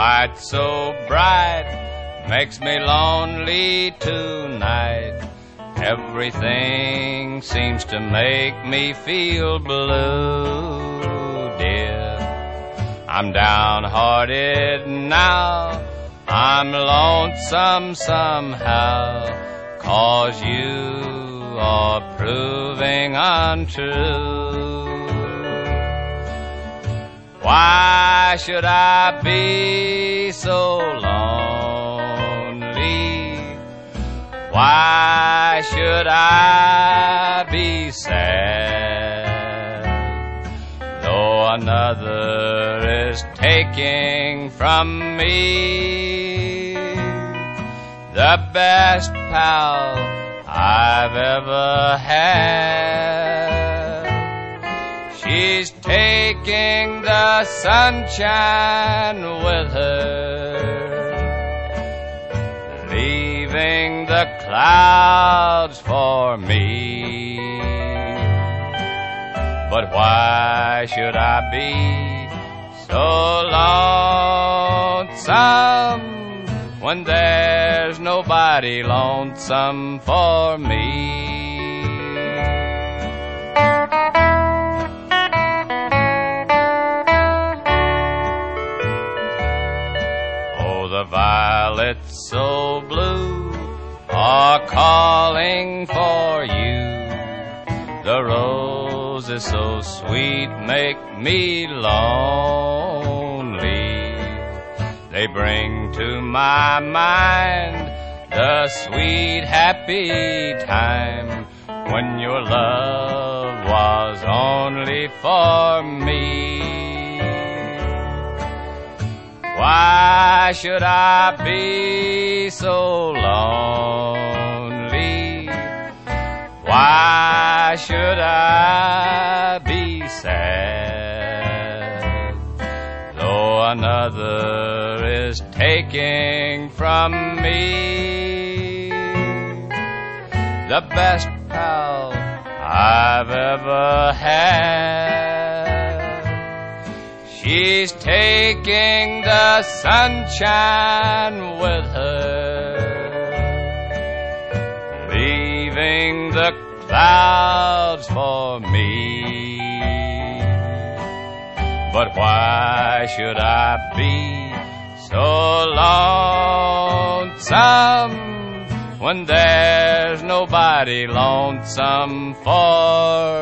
light so bright makes me lonely tonight. Everything seems to make me feel blue, dear. I'm downhearted now, I'm lonesome somehow, 'cause you are proving untrue. Why should I be so lonely? Why should I be sad? Though another is taking from me the best pal I've ever had. She's taking the sunshine with her, leaving the clouds for me. But why should I be so lonesome when there's nobody lonesome for me? The violets so blue are calling for you. The roses so sweet make me lonely. They bring to my mind the sweet happy time when your love was only for me. Why should I be so lonely? Why should I be sad? Though another is taking from me the best pal I've ever had. She's taking the sunshine with her, leaving the clouds for me. But why should I be so lonesome when there's nobody lonesome for